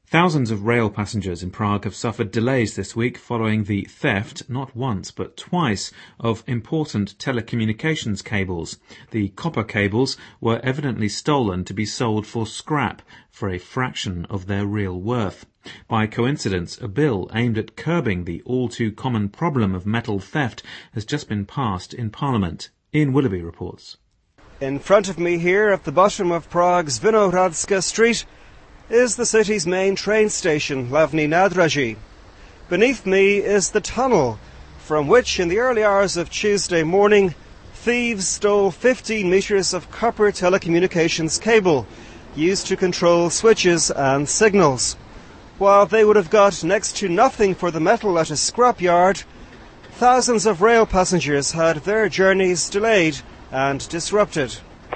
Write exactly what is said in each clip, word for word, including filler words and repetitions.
Thousands of rail passengers in Prague have suffered delays this week following the theft, not once but twice, of important telecommunications cables. The copper cables were evidently stolen to be sold for scrap for a fraction of their real worth. By coincidence, a bill aimed at curbing the all-too-common problem of metal theft has just been passed in Parliament. Ian Willoughby reports. In front of me here, at the bottom of Prague's Vinohradska Street, is the city's main train station, Hlavní nádraží. Beneath me is the tunnel, from which in the early hours of Tuesday morning, thieves stole fifteen metres of copper telecommunications cable, used to control switches and signals. While they would have got next to nothing for the metal at a scrapyard, thousands of rail passengers had their journeys delayed and disrupted.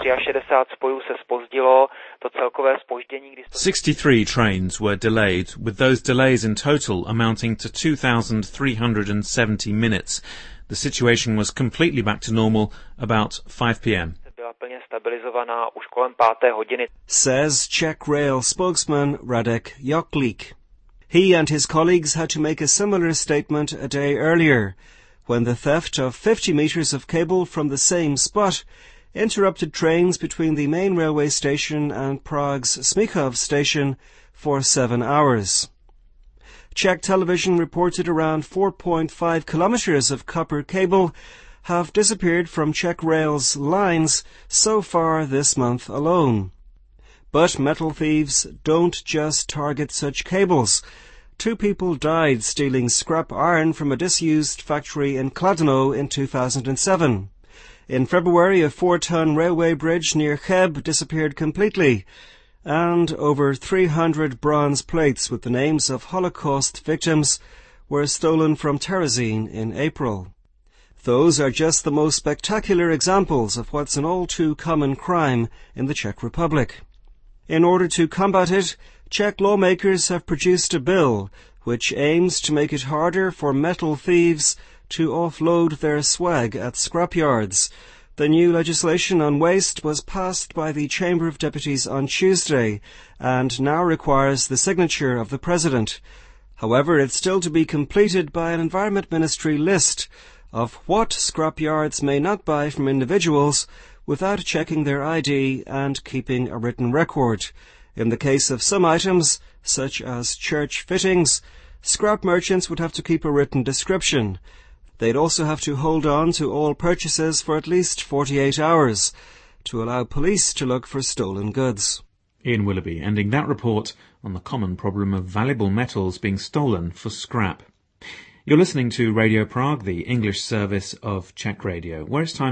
sixty-three trains were delayed, with those delays in total amounting to two thousand three hundred seventy minutes. The situation was completely back to normal about five p.m. Says Czech Rail spokesman Radek Joklik. He and his colleagues had to make a similar statement a day earlier, when the theft of fifty metres of cable from the same spot interrupted trains between the main railway station and Prague's Smíchov station for seven hours. Czech television reported around four point five kilometres of copper cable have disappeared from Czech Rail's lines so far this month alone. But metal thieves don't just target such cables. Two people died stealing scrap iron from a disused factory in Kladno in two thousand seven. In February, a four-ton railway bridge near Cheb disappeared completely, and over three hundred bronze plates with the names of Holocaust victims were stolen from Terezín in April. Those are just the most spectacular examples of what's an all-too-common crime in the Czech Republic. In order to combat it, Czech lawmakers have produced a bill which aims to make it harder for metal thieves to offload their swag at scrapyards. The new legislation on waste was passed by the Chamber of Deputies on Tuesday and now requires the signature of the President. However, it's still to be completed by an Environment Ministry list of what scrapyards may not buy from individuals without checking their I D and keeping a written record. In the case of some items, such as church fittings, scrap merchants would have to keep a written description. They'd also have to hold on to all purchases for at least forty-eight hours to allow police to look for stolen goods. Ian Willoughby ending that report on the common problem of valuable metals being stolen for scrap. You're listening to Radio Prague, the English service of Czech Radio, where it's time